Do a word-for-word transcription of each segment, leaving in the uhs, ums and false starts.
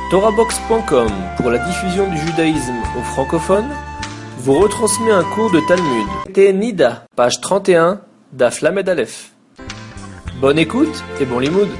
Torahbox point com, pour la diffusion du judaïsme aux francophones, vous retransmet un cours de Talmud. C'était Nida, page trente et un, Daf Lamed Aleph. Bonne écoute et bon limoud.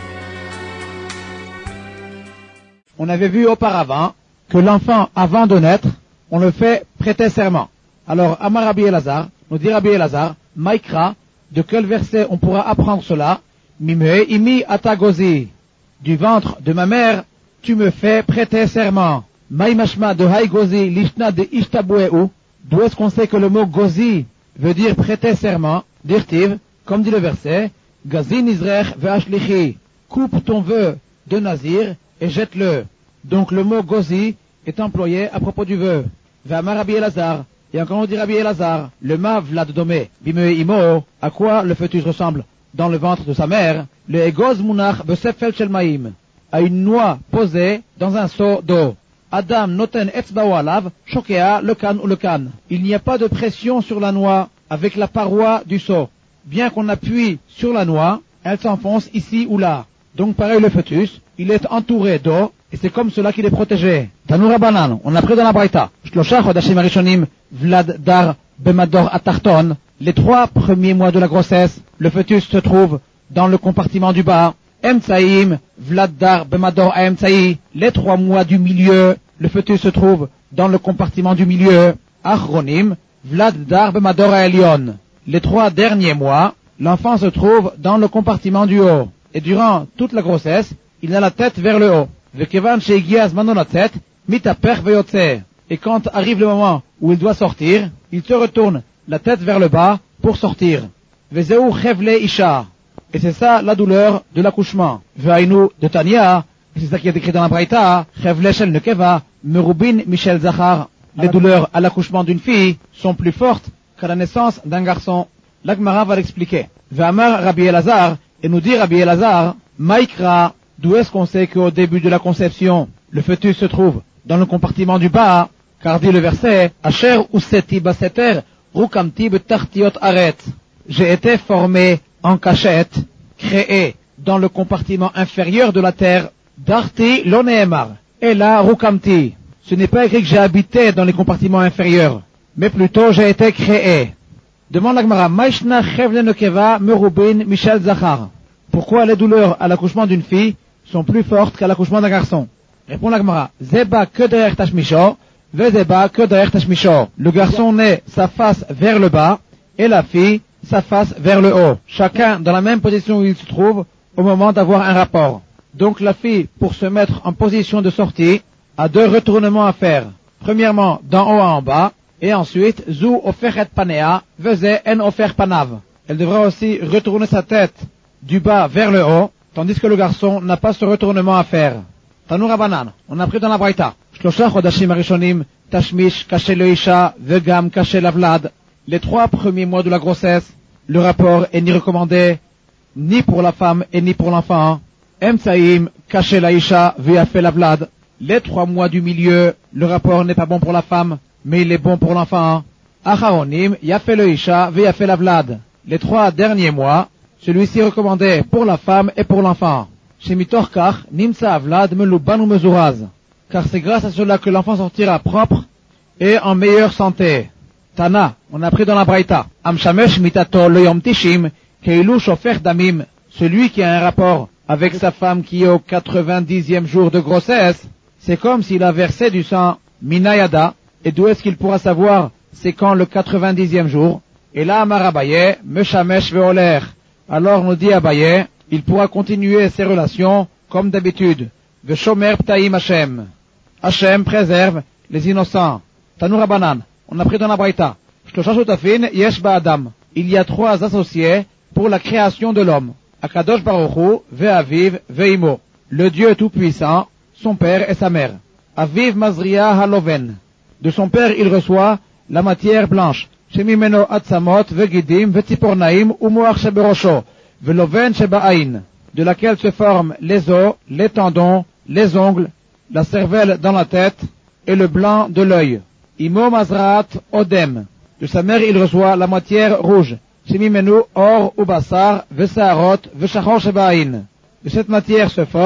On avait vu auparavant que l'enfant, avant de naître, on le fait prêter serment. Alors, Amar Rabbi Elazar, nous dit Rabbi Elazar, Maïkra, de quel verset on pourra apprendre cela? Mimeh imi atagozi, du ventre de ma mère, tu me fais prêter serment. Maïmashma de Haï Gozi, Lishna de Ishtabouéou, d'où est-ce qu'on sait que le mot Gozi veut dire prêter serment? Dirtiv, comme dit le verset, Gazi Nizrech ve'ashlichi, coupe ton vœu de Nazir et jette-le. Donc le mot Gozi est employé à propos du vœu. Ve'amar Rabbi Elazar, et encore on dit Rabbi Elazar, le ma vlad domé, bime imo, à quoi le fœtus ressemble dans le ventre de sa mère? Le egoz munach besefel shel maïm, à une noix posée dans un seau d'eau. Adam noten etzbao alav, shokea le kan ou le kan. Il n'y a pas de pression sur la noix avec la paroi du seau. Bien qu'on appuie sur la noix, elle s'enfonce ici ou là. Donc pareil le fœtus, il est entouré d'eau, et c'est comme cela qu'il est protégé. Tanoura banan, on a pris dans la braïta. Shlosha chodashim arishonim, vlad dar bemador atarton. Les trois premiers mois de la grossesse, le fœtus se trouve dans le compartiment du bas. Emtsaïm, vlad dar bemador aemtsaï. Les trois mois du milieu, le fœtus se trouve dans le compartiment du milieu. Achronim, vlad dar bemador aelion. Les trois derniers mois, l'enfant se trouve dans le compartiment du haut. Et durant toute la grossesse, il a la tête vers le haut. Vekevan sheigiaz manonatzet, mitaper veyotze. Et quand arrive le moment où il doit sortir, il se retourne la tête vers le bas pour sortir. Vezeu chevle isha. Et c'est ça la douleur de l'accouchement. Ve'ainu de Tania, c'est ça qui est écrit dans la braïta, chevle shel nekeva, merubin michel zachar. Les douleurs à l'accouchement d'une fille sont plus fortes qu'à la naissance d'un garçon. L'Agmara va l'expliquer. Ve'amar Rabbi Elazar, et nous dit Rabbi Elazar, Maïkra, d'où est-ce qu'on sait qu'au début de la conception, le fœtus se trouve dans le compartiment du bas, car dit le verset, Asher useti baseter, rukamti betartiot aret. J'ai été formé en cachette, créé dans le compartiment inférieur de la terre, darti loneemar. Et là, rukamti. Ce n'est pas écrit que j'ai habité dans les compartiments inférieurs, mais plutôt j'ai été créé. Demande l'Agmara, Maishna chevle nekeva merubin michel zachar. Pourquoi les douleurs à l'accouchement d'une fille sont plus fortes qu'à l'accouchement d'un garçon? Répond l'Agmara, Zeba que derrière tashmisho, vezeba que derrière tashmisho. Le garçon naît sa face vers le bas, et la fille sa face vers le haut. Chacun dans la même position où il se trouve au moment d'avoir un rapport. Donc la fille, pour se mettre en position de sortie, a deux retournements à faire. Premièrement, d'en haut à en bas, et ensuite, zu oferet panea, veze en ofer panav. Elle devra aussi retourner sa tête du bas vers le haut, tandis que le garçon n'a pas ce retournement à faire. Tanoura banan, on a pris dans la braïta. Shlosha chodashim arishonim, tashmish, kaché le isha, vegam, kaché la vlad. Les trois premiers mois de la grossesse, le rapport est ni recommandé, ni pour la femme et ni pour l'enfant. Emtsaïm, kaché la isha, veafé la vlad. Les trois mois du milieu, le rapport n'est pas bon pour la femme, mais il est bon pour l'enfant. Acharonim, yafé le isha, veafé la vlad. Les trois derniers mois, celui-ci est recommandé pour la femme et pour l'enfant. Chez Mitorkar, Nimsa Avlad Meluban ou Mezuraz. Car c'est grâce à cela que l'enfant sortira propre et en meilleure santé. Tana, on a pris dans la braïta. Amshamesh mitato le yom tishim, keilu shofer damim. Celui qui a un rapport avec sa femme qui est au quatre-vingt-dixième jour de grossesse, c'est comme s'il a versé du sang minayada. Et d'où est-ce qu'il pourra savoir c'est quand le quatre-vingt-dixième jour? Et là, Amarabaye, meshamesh veoler. Alors nous dit Abaye, il pourra continuer ses relations comme d'habitude. Veshomer ptaim Hashem. Hashem préserve les innocents. Tanoura banan, on a pris dans la braïta. Shlosha shutafin yesh ba'adam. Il y a trois associés pour la création de l'homme. Akadosh Baruch Hu, ve'aviv, ve'imo. Le Dieu tout-puissant, son père et sa mère. Aviv mazria haloven. De son père il reçoit la matière blanche. Shemimeno atzamot vegidim vetzipornaim umoach sheberosho veloven sheba'ain, de laquelle se forment les os, les tendons, les ongles, la cervelle dans la tête et le blanc de l'œil. Imo mazraat odem. De sa mère il reçoit la matière rouge. Shemimenu or ubassar vesaarot veshachor sheba'ain. De cette matière se forment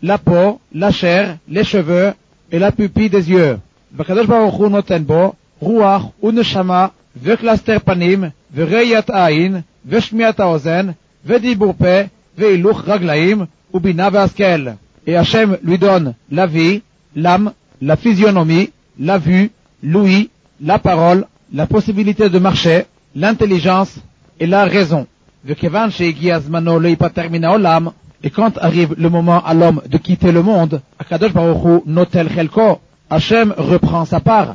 la peau, la chair, les cheveux et la pupille des yeux. V'akadosh baruch hu noten bo, ruach uneshama, v'klaster panim, v'reyat ayin, v'shmiat haozen, v'dibur pe, v'hiluch raglaim, ubina v'askel. Et Hachem lui donne la vie, l'âme, la physionomie, la vue, l'ouïe, la parole, la possibilité de marcher, l'intelligence et la raison. Et quand arrive le moment à l'homme de quitter le monde, Akadosh Baruch Hu notel chelko, Hachem reprend sa part,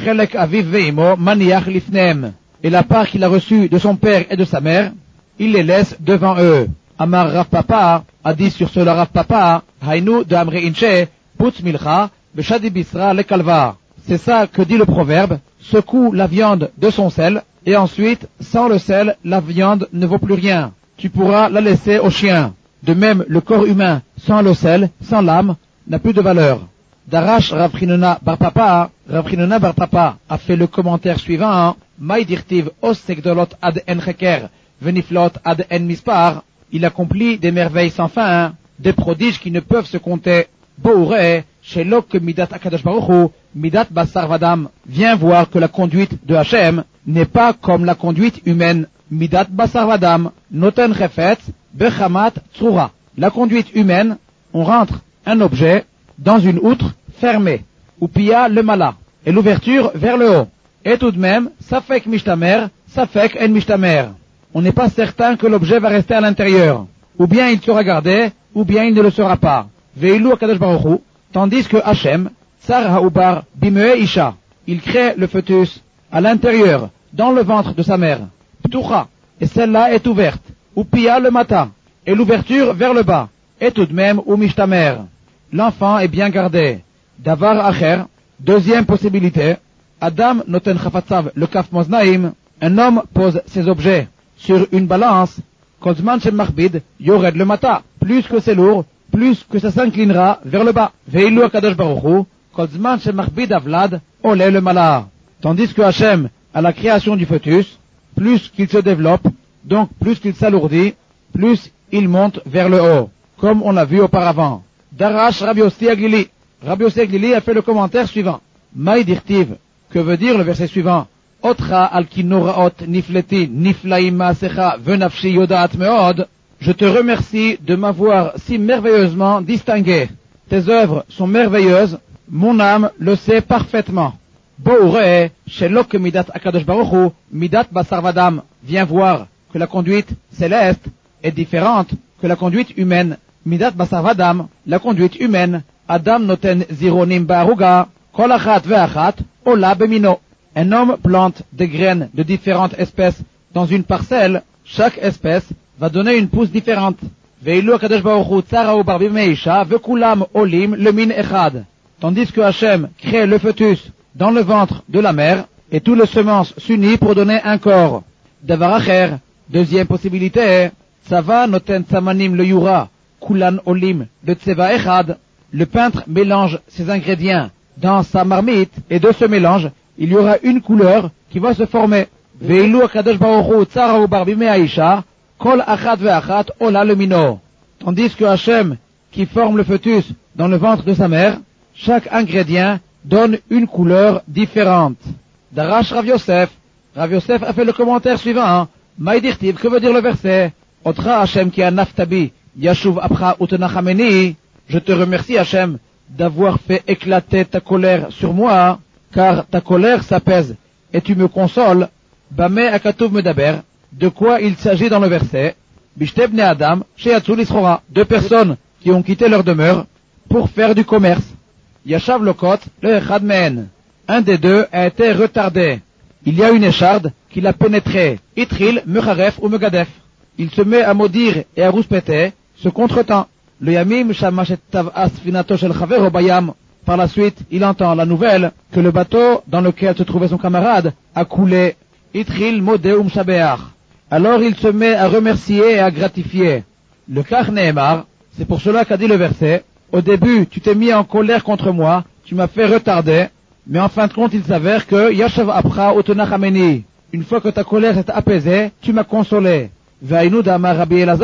et la part qu'il a reçue de son père et de sa mère, il les laisse devant eux. Amar Rav Papa a dit sur cela Rav Papa, Hainu de Amre Inche, Putz Milcha, Beshadi Bisra le Kalvar. C'est ça que dit le proverbe, secoue la viande de son sel, et ensuite, sans le sel, la viande ne vaut plus rien. Tu pourras la laisser au chien. De même, le corps humain, sans le sel, sans l'âme, n'a plus de valeur. Darash Rav Chinona Bar Papa, Rav Chinona Bar Papa a fait le commentaire suivant, Maï dirtiv os segdolot ad en cheker, veniflot ad en mispar. Il accomplit des merveilles sans fin, des prodiges qui ne peuvent se compter. Bouré, chez l'ok midat akadosh baruch hu, midat basar vadam. Viens voir que la conduite de Hachem n'est pas comme la conduite humaine. Midat basar vadam, noten chefetz, bechamat tsura. La conduite humaine, on rentre un objet dans une outre fermée, ou pia le mala, et l'ouverture vers le haut. Et tout de même, safek mishtamer, safek en mishtamer. On n'est pas certain que l'objet va rester à l'intérieur. Ou bien il sera gardé, ou bien il ne le sera pas. Veilu akadosh baruch hu, tandis que Hachem, tsar ha'ubar bimee isha, il crée le fœtus à l'intérieur, dans le ventre de sa mère. Ptucha, et celle-là est ouverte. Ou pia le mata, et l'ouverture vers le bas. Et tout de même, ou mishtamer. L'enfant est bien gardé. Davar acher, deuxième possibilité. Adam noten chafatzav le kaf moznaim, un homme pose ses objets sur une balance. Kozman shem machbid, yored le mata. Plus que c'est lourd, plus que ça s'inclinera vers le bas. Veilu akadosh baruch hu, kozman shem machbid avlad, olé le mala. Tandis que Hachem, à la création du fœtus, plus qu'il se développe, donc plus qu'il s'alourdit, plus il monte vers le haut, comme on l'a vu auparavant. Darash Rabbi Yossi Aglili. Rabbi Yossi Aglili a fait le commentaire suivant. Maï dirtiv. Que veut dire le verset suivant? Otra al kinoraot nifleti niflaim maasecha venafshi yodaat meod. Je te remercie de m'avoir si merveilleusement distingué. Tes œuvres sont merveilleuses, mon âme le sait parfaitement. Boure, shelok midat akadosh baruch hu, midat basar vadam. Viens voir que la conduite céleste est différente que la conduite humaine. Midat basar vadam, la conduite humaine. Adam noten zironim ba'aruga, kol achat ve'achat, ola bemino. Un homme plante des graines de différentes espèces dans une parcelle. Chaque espèce va donner une pousse différente. Veilu akadosh baruch hu tsara ubar b'meisha vekulam olim le min echad. Tandis que Hachem crée le fœtus dans le ventre de la mère et tous les semences s'unissent pour donner un corps. Davar acher, deuxième possibilité, tsava noten tsamanim le yura, kulan olim le tseva echad. Le peintre mélange ses ingrédients dans sa marmite et de ce mélange, il y aura une couleur qui va se former. Veilu akadosh baruch hu tsara ubar b'meisha kol achat ve'achat ola le mino. Tandis que Hachem, qui forme le fœtus dans le ventre de sa mère, chaque ingrédient donne une couleur différente. Darash Rav Yosef. Rav Yosef a fait le commentaire suivant. Maïdirtiv, que veut dire le verset? Otra Hachem ki a naftabi, yashuv apcha utenachameni. Je te remercie Hachem d'avoir fait éclater ta colère sur moi, car ta colère s'apaise et tu me consoles. Bame akatuv medaber. De quoi il s'agit dans le verset? Bishte bnei Adam, sheyatzu lischora. Deux personnes qui ont quitté leur demeure pour faire du commerce. Yashav lokot le echad mehen. Un des deux a été retardé. Il y a une écharde qui l'a pénétré. Itril mecharef ou megadef. Il se met à maudire et à rouspéter ce contretemps. Le yamim shamash et tav'as finato shel chavero bayam. Par la suite, il entend la nouvelle que le bateau dans lequel se trouvait son camarade a coulé. Itril modeh um shabeach. Alors il se met à remercier et à gratifier. Le kach nehemar, c'est pour cela qu'a dit le verset, au début tu t'es mis en colère contre moi, tu m'as fait retarder, mais en fin de compte il s'avère que yashav apra utenachameni. Une fois que ta colère s'est apaisée, tu m'as consolé. Ve'ainu d'amar Rabbi Elazar,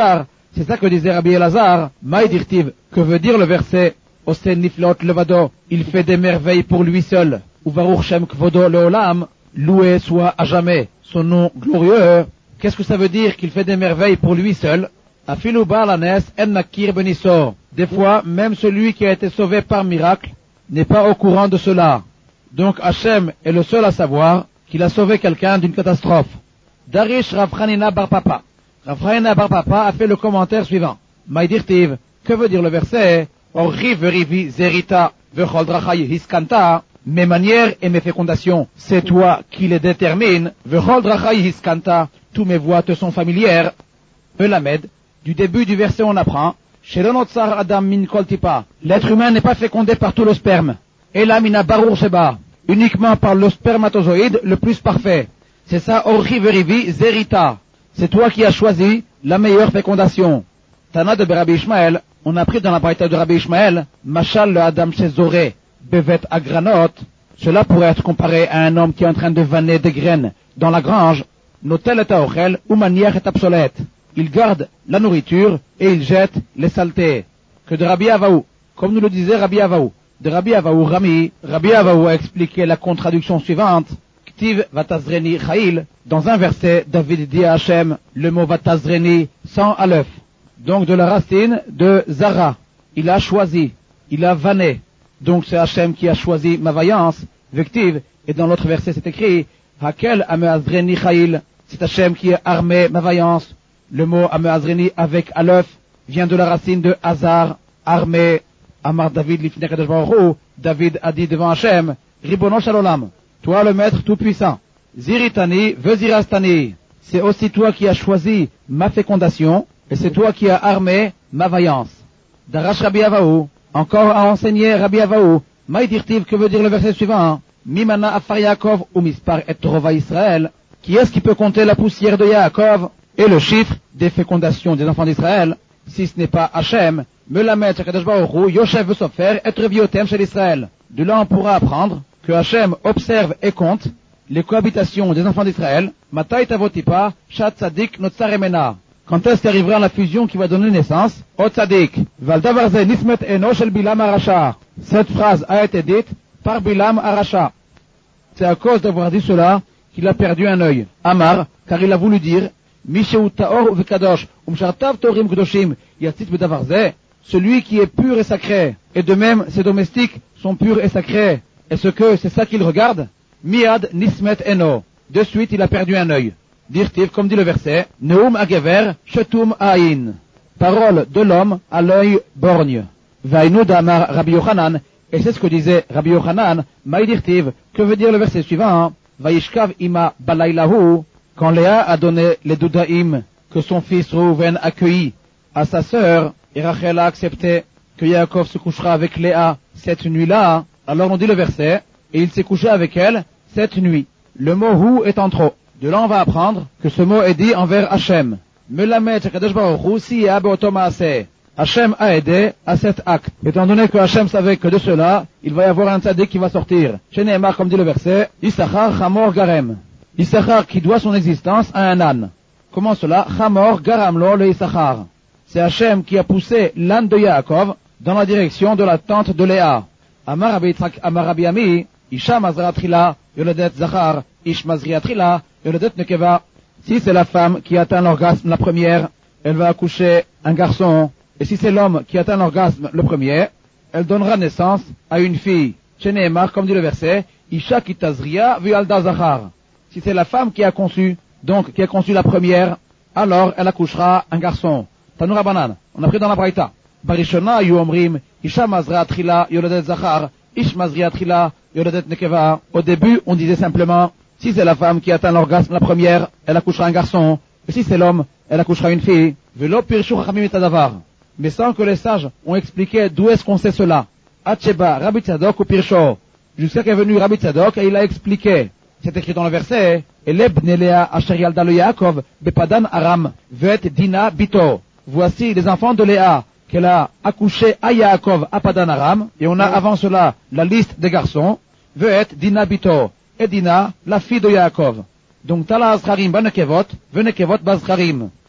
C'est ça que disait Rabbi Elazar. Maïdirtiv, que veut dire le verset Osé niflot levado, il fait des merveilles pour lui seul. Ou Baruch Shem Kvodo Leolam, loué soit à jamais son nom glorieux. Qu'est-ce que ça veut dire qu'il fait des merveilles pour lui seul? Afilu Balanes en nakir benisor. Des fois, même celui qui a été sauvé par miracle n'est pas au courant de cela. Donc Hachem est le seul à savoir qu'il a sauvé quelqu'un d'une catastrophe. Darish Rav Hanina Bar Papa. Rav Hanina Bar Papa a fait le commentaire suivant. Maïdirtiv, que veut dire le verset? Orri verivi zerita vechol drachai hiskanta. Mes manières et mes fécondations, c'est toi qui les détermines. Vechol drachai hiskanta. Tous mes voies te sont familières. Melamed, du début du verset on apprend Shelonotsar Adam min kol tipa. L'être humain n'est pas fécondé par tout le sperme. Ela mina barur sheba. Uniquement par le spermatozoïde le plus parfait. C'est ça, orri verivi zerita. C'est toi qui as choisi la meilleure fécondation. Tana de Rabbi Ishmael, on a pris dans la braïta de Rabbi Ishmael, Machal le Adam Shezoré, Bevet Agranot. Cela pourrait être comparé à un homme qui est en train de vanner des graines dans la grange. Notel et aochel, ou manière est obsolète. Il garde la nourriture et il jette les saletés. Que de Rabbi Avaou, comme nous le disait Rabbi Avaou, de Rabbi Avaou Rami, Rabbi Avaou a expliqué la contradiction suivante. Ktiv vatazreni chail, dans un verset, David dit à Hachem le mot vatazreni sans alef. Donc de la racine de Zara. Il a choisi, il a vanné. Donc c'est Hachem qui a choisi ma vaillance, vective. Et dans l'autre verset c'est écrit, Hakel ameazreni chail, c'est Hachem qui a armé ma vaillance. Le mot ameazreni avec alef vient de la racine de Hazar, armé. Amar David l'ifnei kadosh baruch hu, David a dit devant Hachem, Ribono shalolam, toi le maître tout-puissant, Ziritani vezirastani, c'est aussi toi qui as choisi ma fécondation, et c'est toi qui as armé ma vaillance. Darash Rabbi Avaou, encore à enseigner Rabbi Avaou, Maïdirtiv, que veut dire le verset suivant, Mimana afar Yaakov ou mispar et Torova Israël, qui est-ce qui peut compter la poussière de Yaakov et le chiffre des fécondations des enfants d'Israël, si ce n'est pas Hachem, me la mettre Kadosh Baruch Hu, Yoshev Sofer, être viotem chez l'Israël. De là on pourra apprendre que Hachem observe et compte les cohabitations des enfants d'Israël, Matai Tavotipa, Shat Tzadik Notsar Emena. Quand est-ce qu'arrivera la fusion qui va donner naissance au Tzadik? Valdavarze Nismet Eno Shel Bilam Arasha. Cette phrase a été dite par Bilam Arasha. C'est à cause d'avoir dit cela qu'il a perdu un œil. Amar, car il a voulu dire, Misheu Taor Vekadosh, Umshartav Torim Kedoshim, Yatzit Bedavarze, celui qui est pur et sacré, et de même ses domestiques sont purs et sacrés. Est-ce que c'est ça qu'il regarde? Miad Nismet Eno. De suite il a perdu un œil. Dirtiv, comme dit le verset, Neum Agever, Shetum Aïn. Parole de l'homme à l'œil borgne. Vainu Damar Rabbi Yochanan, et c'est ce que disait Rabbi Yochanan, Maïdirtiv, que veut dire le verset suivant, Vaishkav Ima Balaylahu, quand Léa a donné les Doudaïm que son fils Reuven accueillit à sa sœur, et Rachel a accepté que Yaakov se couchera avec Léa cette nuit-là, alors on dit le verset, et il s'est couché avec elle cette nuit. Le mot hu est en trop. De là on va apprendre que ce mot est dit envers Hachem. Melamed Kadosh Baruch Hu siya beoto maaseh. Hachem a aidé à cet acte. Étant donné que Hachem savait que de cela, il va y avoir un tzaddik qui va sortir. Chez Nehemar, comme dit le verset, Issachar Chamor Garem. Issachar qui doit son existence à un âne. Comment cela? Chamor Garamlo le Issachar. C'est Hachem qui a poussé l'âne de Yaakov dans la direction de la tente de Léa. Amar Rabbi Yitzhak Amar Rabbi Ami, Isha Mazratrila, Yoledet Zachar, Ish Mazriatrila, Yoledet Nekeva. Si c'est la femme qui atteint l'orgasme la première, elle va accoucher un garçon. Et si c'est l'homme qui atteint l'orgasme le premier, elle donnera naissance à une fille. Chez Nehemar, comme dit le verset, Isha Kitazria Vialda Zachar. Si c'est la femme qui a conçu, donc qui a conçu la première, alors elle accouchera un garçon. Tanura Banan, on a pris dans la Braïta. Barishona Yuomrim, Isha Mazra Trila Yoledet Zachar, Ish Mazria Trila Yoledet Nekeva. Au début, on disait simplement, si c'est la femme qui atteint l'orgasme la première, elle accouchera un garçon. Et si c'est l'homme, elle accouchera une fille. Velo Pirshu Chachamim et Tadavar. Mais sans que les sages ont expliqué d'où est-ce qu'on sait cela. Hatsheba, Rabbi Tzadok ou Pirsho. Jusqu'à qu'est venu Rabbi Tzadok et il a expliqué. C'est écrit dans le verset, Eleb Nelea Asher Yalda le Yaakov, Bepadan Aram, Vet Dina Bito. Voici les enfants de Léa qu'elle a accouché à Yaakov à Padan Aram, et on a avant cela la liste des garçons, Vet Dina Bito, et Dina, la fille de Yaakov. Donc Tala Azcharim Banekevot, Venekevot Bazcharim.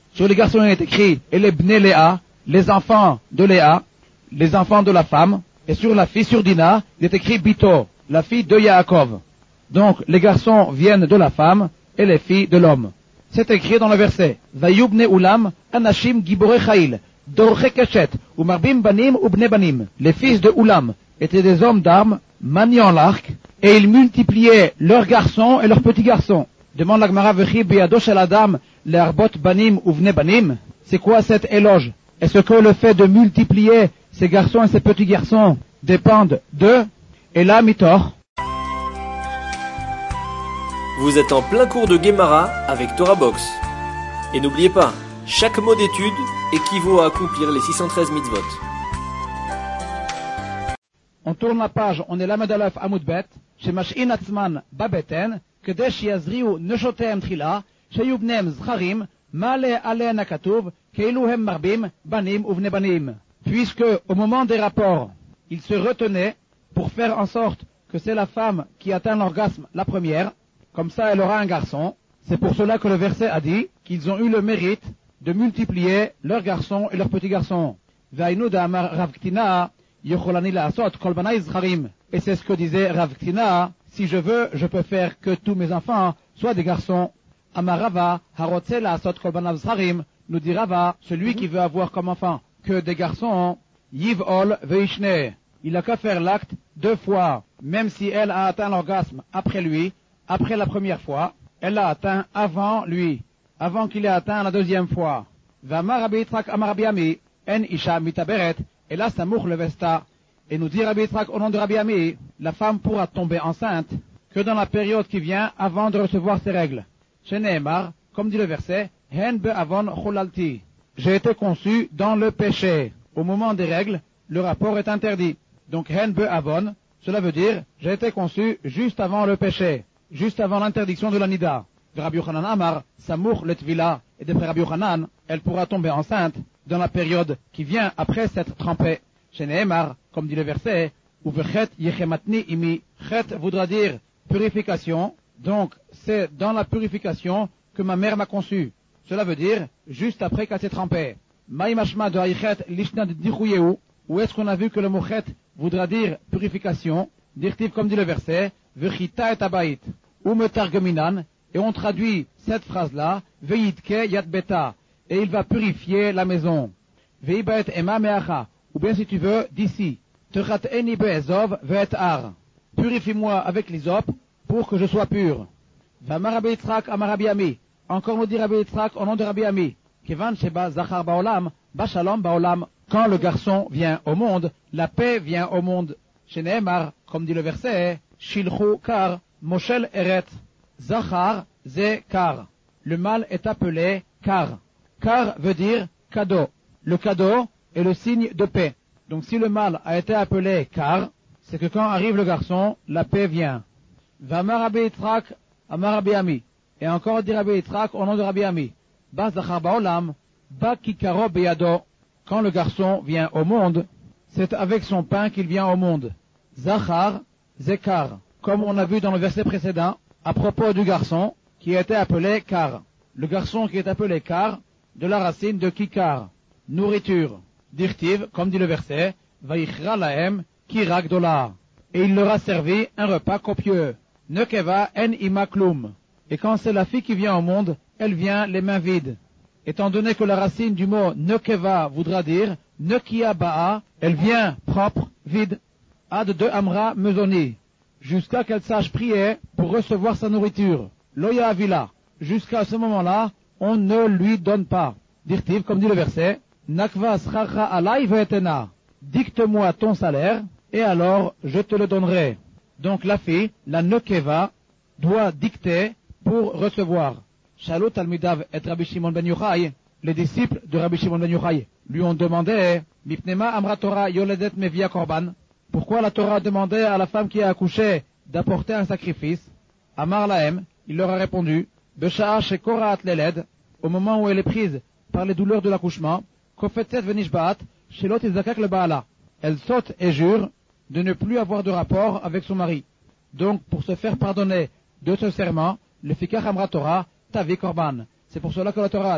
Sur les garçons, il est écrit, et les bnei Léa, les enfants de Léa, les enfants de la femme. Et sur la fille, sur Dina, il est écrit Bito, la fille de Yaakov. Donc, les garçons viennent de la femme et les filles de l'homme. C'est écrit dans le verset, Vayubne ulam, anashim giborei chail, dorche keshet, umarbim banim ubne banim. Les fils de Ulam étaient des hommes d'armes, maniant l'arc, et ils multipliaient leurs garçons et leurs petits garçons. Demande la Gemara, Vechi biyado shel adam, le'arbot banim ubne banim. C'est quoi cet éloge? Est-ce que le fait de multiplier ces garçons et ces petits garçons dépendent d'eux? Et là, mitor. Vous êtes en plein cours de Gemara avec Torah Box. Et n'oubliez pas, chaque mot d'étude équivaut à accomplir les six cent treize mitzvot. On tourne la page, on est Lamed Aleph Amud Bet, chez Mash'in Atzman Babeten, Kedesh Yazriu Neshotem Trila, Sheyubnem Zcharim, Male Ale Nakatuv, Keiluhem Marbim, Banim Uvne Banim. Puisque, au moment des rapports, ils se retenaient pour faire en sorte que c'est la femme qui atteint l'orgasme la première, comme ça elle aura un garçon. C'est pour cela que le verset a dit qu'ils ont eu le mérite de multiplier leurs garçons et leurs petits garçons. Et c'est ce que disait Rav Ktina, si je veux, je peux faire que tous mes enfants soient des garçons. Amarava, harotze la'asot kol banav zcharim, nous dit Rava, celui qui veut avoir comme enfant que des garçons, yiv'ol veishne. Il n'a qu'à faire l'acte deux fois, même si elle a atteint l'orgasme après lui, après la première fois, elle l'a atteint avant lui, avant qu'il ait atteint la deuxième fois. V'amar Rabbi Yitzhak amar Rabbi Ami, en isha mitaberet, et là samour le vesta. Et nous dit Rabbi Yitzhak au nom de Rabbi Ami, la femme pourra tomber enceinte que dans la période qui vient avant de recevoir ses règles. Chez Nehemar, comme dit le verset, hen be'avon chulalti. J'ai été conçu dans le péché. Au moment des règles, le rapport est interdit. Donc hen be'avon, cela veut dire, j'ai été conçu juste avant le péché, juste avant l'interdiction de la nida. De Rabbi Yochanan Amar, Samour le Tvila, et d'après Rabbi Yochanan, elle pourra tomber enceinte dans la période qui vient après s'être trempée. Chez Nehemar, comme dit le verset, Uvechet yechematni imi, chet voudra dire purification, donc c'est dans la purification que ma mère m'a conçu. Cela veut dire juste après qu'elle s'est trempée. Maïmashma de haïchet lishnad dichuyeu, où est-ce qu'on a vu que le mot chet voudra dire purification, dirtiv comme dit le verset, Vechita et abaït, ou me targeminan, et on traduit cette phrase-là, Veitke yad beta, et il va purifier la maison. Veibaet ema meacha, ou bien si tu veux, d'ici, Techat eni be'ezov ve'et ar, purifie-moi avec l'hysope pour que je sois pur. V'amar Rabbi Yitzhak amar Rabbi Ami, encore nous dit Rabbi Yitzhak au nom de Rabbi Ami, Kevan sheba zachar baolam, bashalom baolam, quand le garçon vient au monde, la paix vient au monde. Chez Nehemar, comme dit le verset, Shilchu kar, moshel eret, zachar ze kar. Le mâle est appelé kar. Kar veut dire cadeau. Le cadeau est le signe de paix. Donc si le mâle a été appelé kar, c'est que quand arrive le garçon, la paix vient. V'amar Rabbi Yitzhak amar Rabbi Ami. Et encore dit Rabbi Yitzhak au nom de Rabbi Ami. Ba zachar baolam, ba kikaro beyado. Quand le garçon vient au monde, c'est avec son pain qu'il vient au monde. Zachar, zekar. Comme on a vu dans le verset précédent, à propos du garçon, qui était appelé kar. Le garçon qui est appelé kar, de la racine de kikar. Nourriture. Dirtiv, comme dit le verset, Vayichra lahem kira gdola. Et il leur a servi un repas copieux. Nekeva en ima klum. Et quand c'est la fille qui vient au monde, elle vient les mains vides. Étant donné que la racine du mot nekeva voudra dire nekia ba'a, elle vient propre, vide. Ad de amra mesoni. Jusqu'à qu'elle sache prier pour recevoir sa nourriture. Loya avila. Jusqu'à ce moment-là, on ne lui donne pas. Dirtiv, comme dit le verset, Nakva schacha alai ve'etena. Dicte-moi ton salaire, et alors je te le donnerai. Donc la fille, la nekeva, doit dicter pour recevoir. Shalot Talmidav et Rabbi Shimon ben Yochai, les disciples de Rabbi Shimon ben Yochai, lui ont demandé, Mipnema amra Torah yoledet mevia korban. Pourquoi la Torah demandait à la femme qui a accouché d'apporter un sacrifice? Amar lahem, il leur a répondu, Besha'a shekorat leled, au moment où elle est prise par les douleurs de l'accouchement, Kofetzet venishbaat, shelot izakak le baala. Elle saute et jure de ne plus avoir de rapport avec son mari. Donc, pour se faire pardonner de ce serment, le fikach amra Torah, tavi korban. C'est pour cela que la Torah a dit,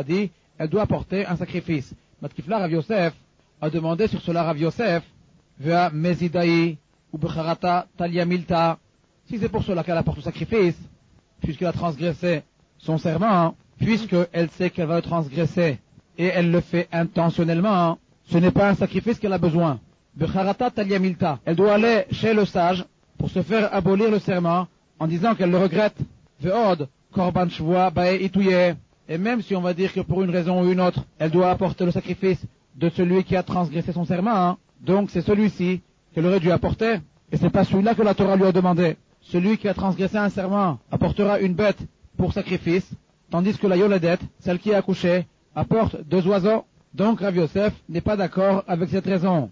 elle doit apporter un sacrifice. Matkifla Rav Yosef a demandé sur cela Rav Yosef, Vea Mezidaï ou Becharata Talia Milta. Si c'est pour cela qu'elle apporte le sacrifice, puisqu'elle a transgressé son serment, puisqu'elle sait qu'elle va le transgresser et elle le fait intentionnellement, ce n'est pas un sacrifice qu'elle a besoin. Becharata Talia Milta. Elle doit aller chez le sage pour se faire abolir le serment en disant qu'elle le regrette. Ve'od Korban Shvoa Bae Itouye. Et même si on va dire que pour une raison ou une autre, elle doit apporter le sacrifice de celui qui a transgressé son serment, donc c'est celui-ci qu'elle aurait dû apporter, et c'est pas celui-là que la Torah lui a demandé. Celui qui a transgressé un serment apportera une bête pour sacrifice, tandis que la Yoledet, celle qui a accouché, apporte deux oiseaux. Donc Rav Yosef n'est pas d'accord avec cette raison.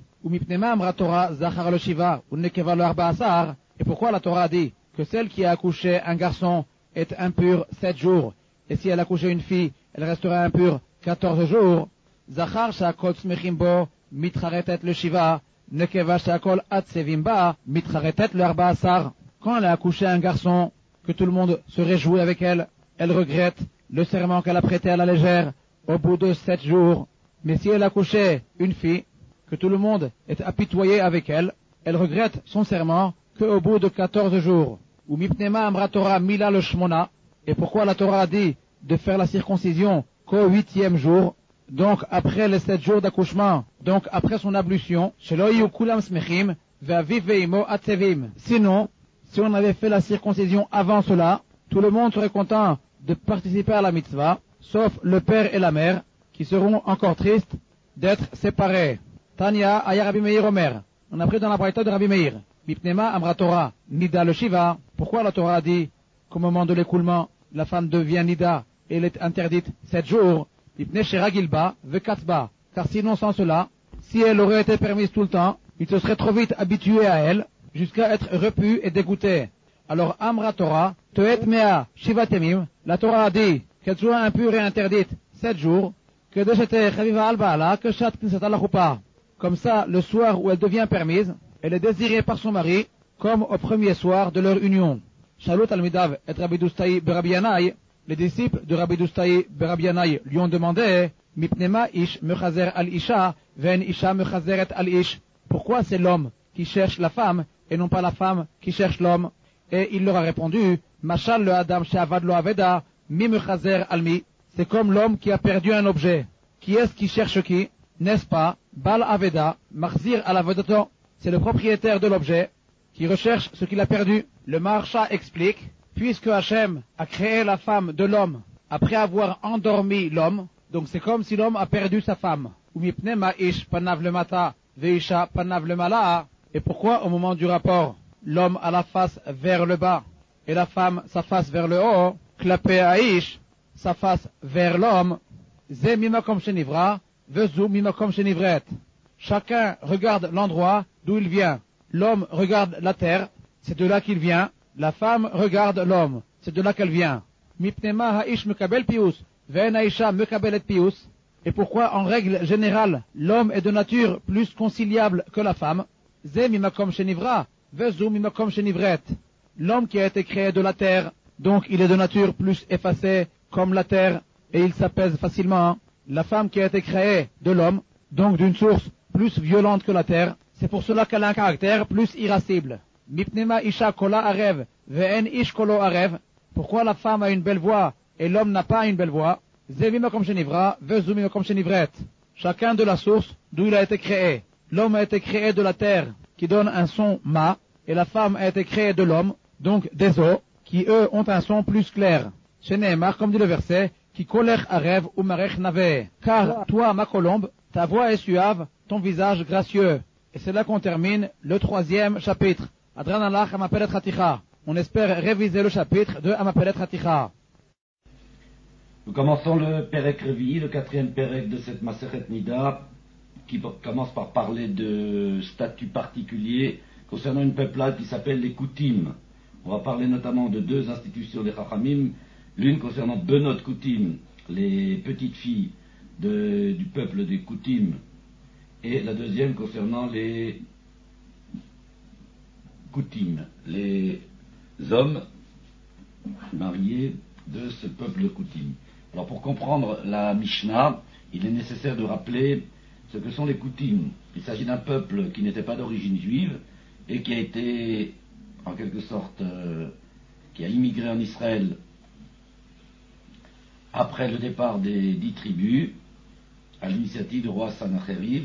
Et pourquoi la Torah dit que celle qui a accouché un garçon est impure sept jours, et si elle a accouché une fille, elle restera impure quatorze jours. Zachar shakol smechim bo mitcharetet le shiva, nekeva shakol atsevim ba mitcharetet le arba asar. Quand elle a accouché un garçon, que tout le monde se réjouit avec elle, elle regrette le serment qu'elle a prêté à la légère au bout de sept jours. Mais si elle a accouché une fille, que tout le monde est apitoyé avec elle, elle regrette son serment qu'au bout de quatorze jours. Ou mipnema amra Torah mila le shmona. Et pourquoi la Torah a dit de faire la circoncision qu'au huitième jour, donc après les sept jours d'accouchement, donc après son ablution, sinon, si on avait fait la circoncision avant cela, tout le monde serait content de participer à la mitzvah, sauf le père et la mère, qui seront encore tristes d'être séparés. Tanya aya Rabbi Meir Omer. On a pris dans la braïta de Rabbi Meir. Mipnema amra Torah, nida le shiva. Pourquoi la Torah a dit qu'au moment de l'écoulement, la femme devient nida et elle est interdite sept jours? Mipne sheragilba vekatzba. Car sinon sans cela, si elle aurait été permise tout le temps, il se serait trop vite habitué à elle, jusqu'à être repu et dégoûté. Alors amra Torah, teet mea shivatemim. La Torah a dit qu'elle soit impure et interdite sept jours, que de j'étais chaviva al baala, que chat knisat al chuppah. Comme ça, le soir où elle devient permise, elle est désirée par son mari, comme au premier soir de leur union. Shalut al-Midav et Rabbi Doustaï Berabi Yanaï, les disciples de Rabbi Doustaï Berabi Yanaï lui ont demandé, Mipnema ish mechazer al-isha, ven isha mechazeret al-ish. Pourquoi c'est l'homme qui cherche la femme et non pas la femme qui cherche l'homme? Et il leur a répondu, Mashal le Adam she'avad lo aveda, mi mechazer al-mi. C'est comme l'homme qui a perdu un objet. Qui est-ce qui cherche qui? N'est-ce pas? Bal aveda, marzir al avedato. C'est le propriétaire de l'objet qui recherche ce qu'il a perdu. Le Maharsha explique, puisque Hachem a créé la femme de l'homme après avoir endormi l'homme, donc c'est comme si l'homme a perdu sa femme. Et pourquoi au moment du rapport, l'homme a la face vers le bas et la femme sa face vers le haut, klapé aish, sa face vers l'homme, ze mimakom shenivra, vezu mimakom shenivret. Chacun regarde l'endroit d'où il vient. L'homme regarde la terre, c'est de là qu'il vient. La femme regarde l'homme, c'est de là qu'elle vient. Mipnema ha'ish mekabel pius, ve'en ha'isha mekabelet pius. Et pourquoi, en règle générale, l'homme est de nature plus conciliable que la femme? Ze mimakom shenivra, vezu mimakom shenivret. L'homme qui a été créé de la terre, donc il est de nature plus effacé comme la terre, et il s'apaise facilement. La femme qui a été créée de l'homme, donc d'une source plus violente que la terre, c'est pour cela qu'elle a un caractère plus irascible. Mipnema isha kola arev, ve'en ish kolo arev. Pourquoi la femme a une belle voix et l'homme n'a pas une belle voix? Zevima comme shenivra, vezumima comme shenivret. Chacun de la source d'où il a été créé. L'homme a été créé de la terre, qui donne un son ma, et la femme a été créée de l'homme, donc des os, qui eux ont un son plus clair. Chez Nehemar, comme dit le verset, qui kolech arev ou marech nave. Car toi, ma colombe, ta voix est suave, ton visage gracieux. Et c'est là qu'on termine le troisième chapitre. Adran alach amapelet chaticha. On espère réviser le chapitre de Amapelet Chaticha. Nous commençons le Perek Revi, le quatrième Perek de cette Masechet Nida, qui commence par parler de statut particulier concernant une peuplade qui s'appelle les Koutim. On va parler notamment de deux institutions des Chachamim, l'une concernant Benot Koutim, les petites filles de, du peuple des Koutim, et la deuxième concernant les Koutim, les hommes mariés de ce peuple Koutim. Alors pour comprendre la Mishnah, il est nécessaire de rappeler ce que sont les Koutim. Il s'agit d'un peuple qui n'était pas d'origine juive et qui a été, en quelque sorte, euh, qui a immigré en Israël après le départ des dix tribus, à l'initiative du roi Sanachériv,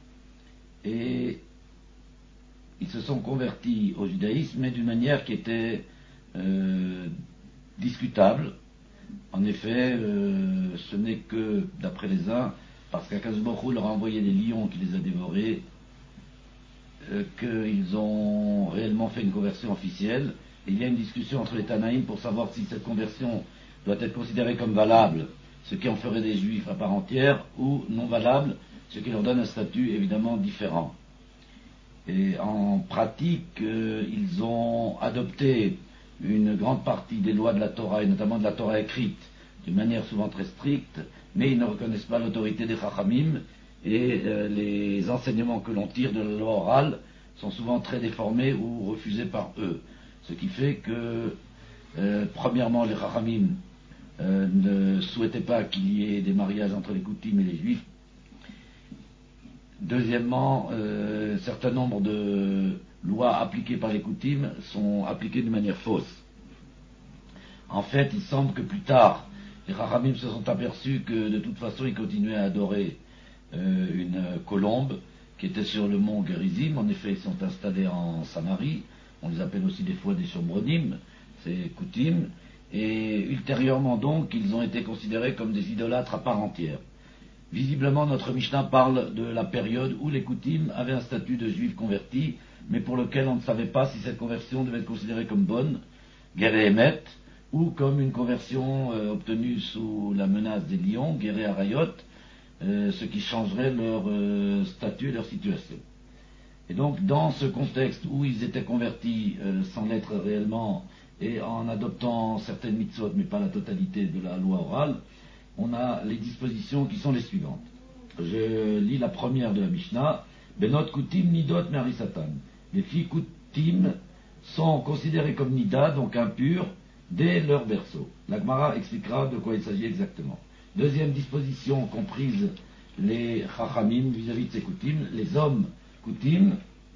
et ils se sont convertis au judaïsme, mais d'une manière qui était euh, discutable. En effet, euh, ce n'est que, d'après les uns, parce qu'Akadosh Baruch Hu leur a envoyé des lions qui les a dévorés, euh, qu'ils ont réellement fait une conversion officielle. Et il y a une discussion entre les Tanaïm pour savoir si cette conversion doit être considérée comme valable, ce qui en ferait des Juifs à part entière, ou non valable, ce qui leur donne un statut évidemment différent. Et en pratique, euh, ils ont adopté une grande partie des lois de la Torah, et notamment de la Torah écrite, d'une manière souvent très stricte, mais ils ne reconnaissent pas l'autorité des Chachamim, et euh, les enseignements que l'on tire de la loi orale sont souvent très déformés ou refusés par eux. Ce qui fait que, euh, premièrement, les Chachamim euh, ne souhaitaient pas qu'il y ait des mariages entre les Koutim et les Juifs. Deuxièmement, euh, un certain nombre de lois appliquées par les Koutim sont appliquées d'une manière fausse. En fait, il semble que plus tard, les Chachamim se sont aperçus que de toute façon, ils continuaient à adorer euh, une colombe qui était sur le mont Gerizim. En effet, ils sont installés en Samarie. On les appelle aussi des fois des Shombronim, c'est Koutim. Et ultérieurement donc, ils ont été considérés comme des idolâtres à part entière. Visiblement, notre Mishnah parle de la période où les Koutim avaient un statut de juifs convertis, mais pour lequel on ne savait pas si cette conversion devait être considérée comme bonne, Geré Emet, ou comme une conversion euh, obtenue sous la menace des lions, Geré Arayot, euh, ce qui changerait leur euh, statut et leur situation. Et donc, dans ce contexte où ils étaient convertis euh, sans l'être réellement, et en adoptant certaines mitzvot, mais pas la totalité de la loi orale, on a les dispositions qui sont les suivantes. Je lis la première de la Mishnah. Benot Koutim Nidot Merisatan. Les filles Koutim sont considérées comme Nida, donc impures, dès leur berceau. La Gemara expliquera de quoi il s'agit exactement. Deuxième disposition comprise les Chachamim vis-à-vis de ces Koutim. Les hommes Koutim,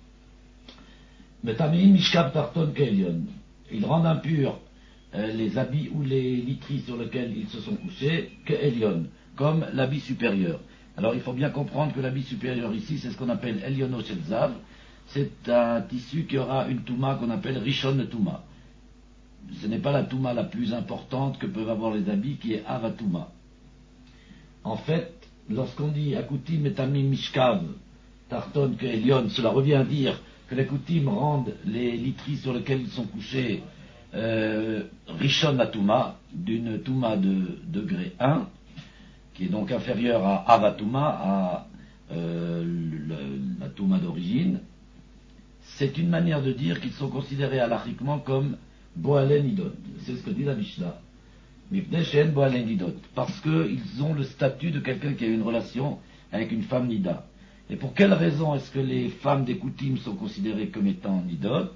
Metameim Mishkab Tarton Keilion. Ils rendent impurs euh, les habits ou les literies sur lesquels ils se sont couchés, que Elion, comme l'habit supérieur. Alors il faut bien comprendre que l'habit supérieur ici, c'est ce qu'on appelle Eliono Shelzav. C'est un tissu qui aura une touma qu'on appelle Rishon Touma. Ce n'est pas la touma la plus importante que peuvent avoir les habits, qui est Avatouma. En fait, lorsqu'on dit Akutim Metamim Mishkav Tarton que Elion, cela revient à dire que les Koutim rendent les literies sur lesquelles ils sont couchés euh, Rishon Touma, d'une Touma de degré un, qui est donc inférieure à Avatouma, à euh, le, la Touma d'origine. C'est une manière de dire qu'ils sont considérés halachiquement comme Boalen Idot. C'est ce que dit la Mishnah. Mipnei She'en Boalen Idot. Parce qu'ils ont le statut de quelqu'un qui a une relation avec une femme Nida. Et pour quelle raison est-ce que les femmes des Koutim sont considérées comme étant Nidot?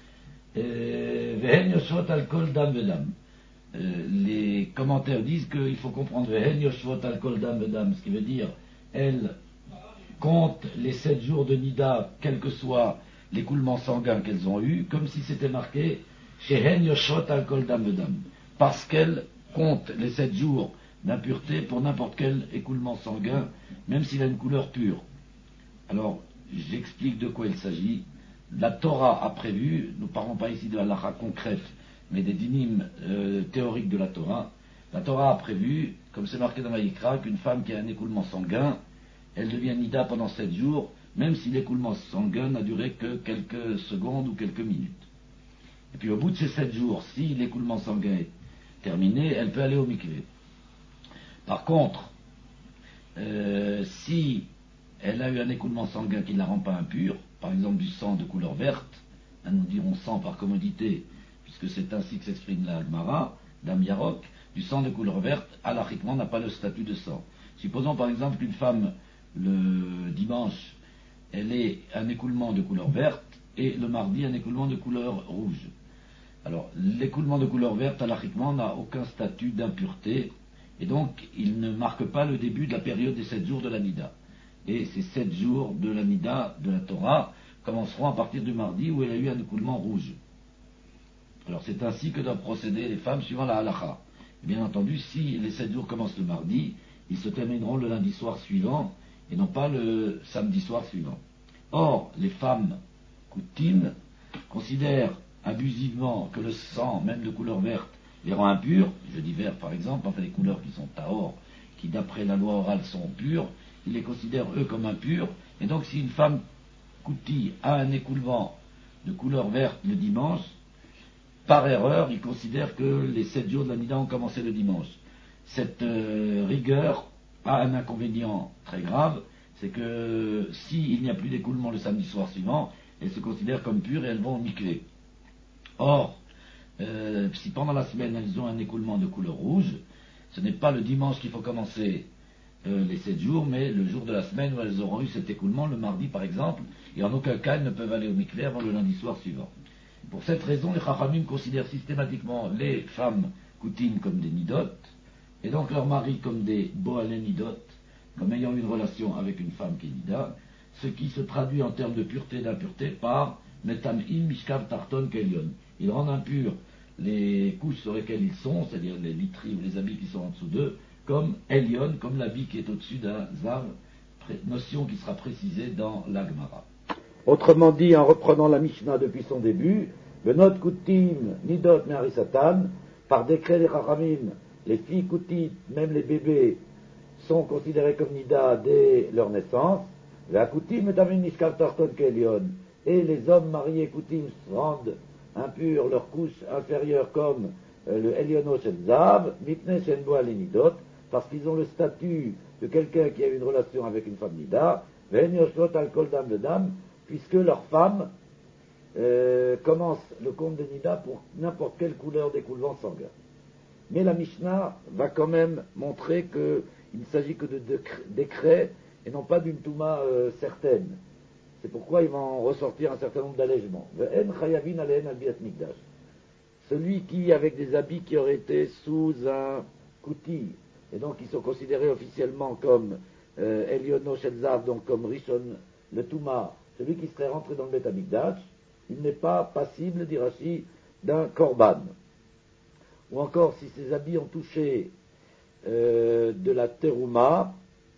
Vehen Yoshvot al Kol Dam Vedam. Les commentaires disent qu'il faut comprendre Vehen Yoshvot al Kol Dam Vedam, ce qui veut dire elles comptent les sept jours de Nida, quel que soit l'écoulement sanguin qu'elles ont eu, comme si c'était marqué Shehen Yoshvot al Kol Dam Vedam, parce qu'elles comptent les sept jours d'impureté pour n'importe quel écoulement sanguin, même s'il a une couleur pure. Alors, j'explique de quoi il s'agit. La Torah a prévu, nous ne parlons pas ici de la halakha concrète, mais des dynimes euh, théoriques de la Torah. La Torah a prévu, comme c'est marqué dans la Yikra, qu'une femme qui a un écoulement sanguin, elle devient nida pendant sept jours, même si l'écoulement sanguin n'a duré que quelques secondes ou quelques minutes. Et puis au bout de ces sept jours, si l'écoulement sanguin est terminé, elle peut aller au mikvé. Par contre, euh, si elle a eu un écoulement sanguin qui ne la rend pas impure, par exemple du sang de couleur verte, hein, nous dirons sang par commodité, puisque c'est ainsi que s'exprime la Gemara, Dam Yarok, du sang de couleur verte, halachiquement n'a pas le statut de sang. Supposons par exemple qu'une femme, le dimanche, elle ait un écoulement de couleur verte, et le mardi un écoulement de couleur rouge. Alors, l'écoulement de couleur verte, halachiquement, n'a aucun statut d'impureté, Et donc, il ne marque pas le début de la période des sept jours de la Nida. Et ces sept jours de la Nida de la Torah commenceront à partir du mardi où il y a eu un écoulement rouge. Alors c'est ainsi que doivent procéder les femmes suivant la halakha. Bien entendu, si les sept jours commencent le mardi, ils se termineront le lundi soir suivant et non pas le samedi soir suivant. Or, les femmes koutines considèrent abusivement que le sang, même de couleur verte, les rend impurs. Je dis vert par exemple, enfin les couleurs qui sont tahor, qui d'après la loi orale sont pures, ils les considèrent eux comme impurs. Et donc si une femme kouti a un écoulement de couleur verte le dimanche, par erreur, ils considèrent que les sept jours de la Nida ont commencé le dimanche. Cette euh, rigueur a un inconvénient très grave, c'est que s'il n'y a plus d'écoulement le samedi soir suivant, elles se considèrent comme pures et elles vont au mikvé. Or, euh, si pendant la semaine elles ont un écoulement de couleur rouge, ce n'est pas le dimanche qu'il faut commencer euh, les sept jours, mais le jour de la semaine où elles auront eu cet écoulement, le mardi par exemple, et en aucun cas elles ne peuvent aller au mikvé avant le lundi soir suivant. Pour cette raison, les Chachamim considèrent systématiquement les femmes koutines comme des nidot, et donc leurs maris comme des boalé nidot, comme ayant une relation avec une femme qui est nida, ce qui se traduit en termes de pureté et d'impureté par metamim mishkav tarton kelion. Ils rendent impurs les couches sur lesquelles ils sont, c'est-à-dire les literies ou les habits qui sont en dessous d'eux, comme elion, comme l'habit qui est au-dessus d'un zav, notion qui sera précisée dans la Gemara. Autrement dit, en reprenant la Mishnah depuis son début, Benot Koutim, Nidot, Meharisatan, par décret des Chachamim, les filles Koutim, même les bébés, sont considérés comme Nida dès leur naissance. La Koutim est Amin Mishkav Tarton Kelion, et les hommes mariés Koutim rendent impurs leur couche inférieure comme euh, le Eliono Shel Zav, Mipne Shen Boal Nidot, parce qu'ils ont le statut de quelqu'un qui a une relation avec une femme Nida, Ven Yoshvot Al Kol Dam de Dam, puisque leur femme euh, commence le compte de Nida pour n'importe quelle couleur d'écoulement sanguin. Mais la Mishnah va quand même montrer qu'il ne s'agit que de décrets et non pas d'une touma euh, certaine. C'est pourquoi ils vont ressortir un certain nombre d'allègements. Celui qui, avec des habits qui auraient été sous un kouti, et donc qui sont considérés officiellement comme euh, Eliono Shelzav, donc comme Rishon le Touma, celui qui serait rentré dans le Beth Amikdash, il n'est pas passible, dit Rashi, d'un korban. Ou encore, si ses habits ont touché euh, de la terouma,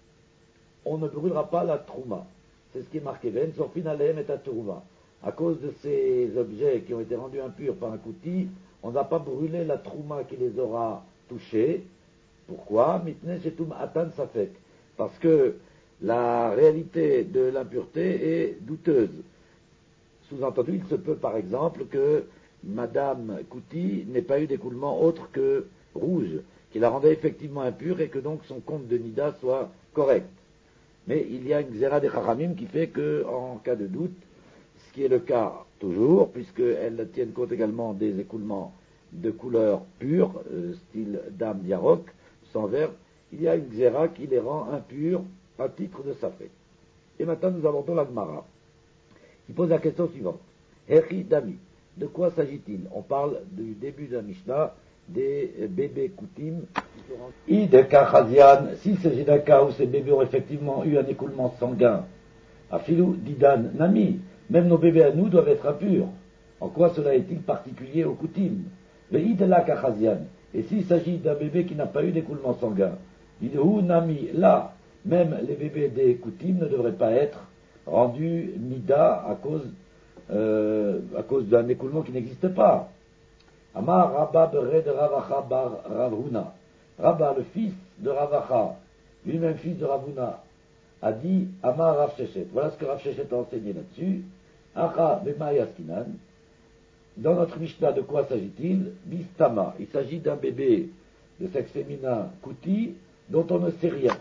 on ne brûlera pas la trouma. C'est ce qui est marqué. Ven sorfin alehem et terouma. À cause de ces objets qui ont été rendus impurs par un kouti, on n'a pas brûlé la trouma qui les aura touchés. Pourquoi? Mitne shetum atan safek. Parce que la réalité de l'impureté est douteuse. Sous-entendu, il se peut par exemple que Madame Kouti n'ait pas eu d'écoulement autre que rouge, qui la rendait effectivement impure et que donc son compte de Nida soit correct. Mais il y a une xéra des Chachamim qui fait que, en cas de doute, ce qui est le cas toujours, puisqu'elles tiennent compte également des écoulements de couleur pure, euh, style dame diarok, sans verre, il y a une xéra qui les rend impures à titre de safek. Et maintenant nous abordons la Gemara, qui pose la question suivante. Hechi Dami, de quoi s'agit-il? On parle du début de la Mishnah, des bébés koutim. Ideka Chazian, s'il s'agit d'un cas où ces bébés ont effectivement eu un écoulement sanguin, Afilou Didan Nami, même nos bébés à nous doivent être impurs. En quoi cela est-il particulier au koutim? Le Idelaka Chazian, et s'il s'agit d'un bébé qui n'a pas eu d'écoulement sanguin, Idhu Nami, là, même les bébés des koutim ne devraient pas être rendus nida à cause, euh, à cause d'un écoulement qui n'existe pas. Amar Rabba Bered Ravacha Bar Ravuna. Rabba, le fils de Ravacha, lui-même fils de Ravuna, a dit Amar Rav Sheshet. Voilà ce que Rav Sheshet a enseigné là-dessus. Acha Bema Yaskinan. Dans notre Mishnah, de quoi s'agit-il? Bistama. Il s'agit d'un bébé de sexe féminin kouti dont on ne sait rien.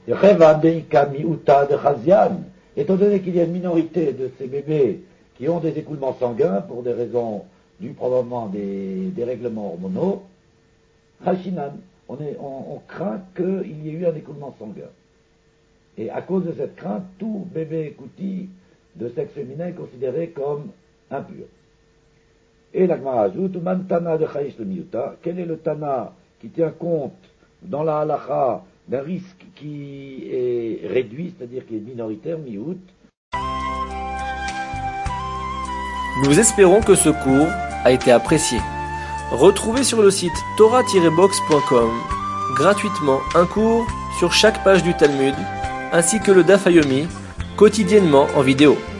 Étant donné qu'il y a une minorité de ces bébés qui ont des écoulements sanguins pour des raisons dues probablement des, des règlements hormonaux, Hashinan, on, est, on, on craint qu'il y ait eu un écoulement sanguin. Et à cause de cette crainte, tout bébé kouti de sexe féminin est considéré comme impur. Et la Gemara ajoute, Man Tana de Chayish le Miuta, quel est le Tana qui tient compte dans la halacha d'un risque qui est réduit, c'est-à-dire qui est minoritaire, mi-out. Nous espérons que ce cours a été apprécié. Retrouvez sur le site torah tiret box point com gratuitement un cours sur chaque page du Talmud, ainsi que le Daf Yomi, quotidiennement en vidéo.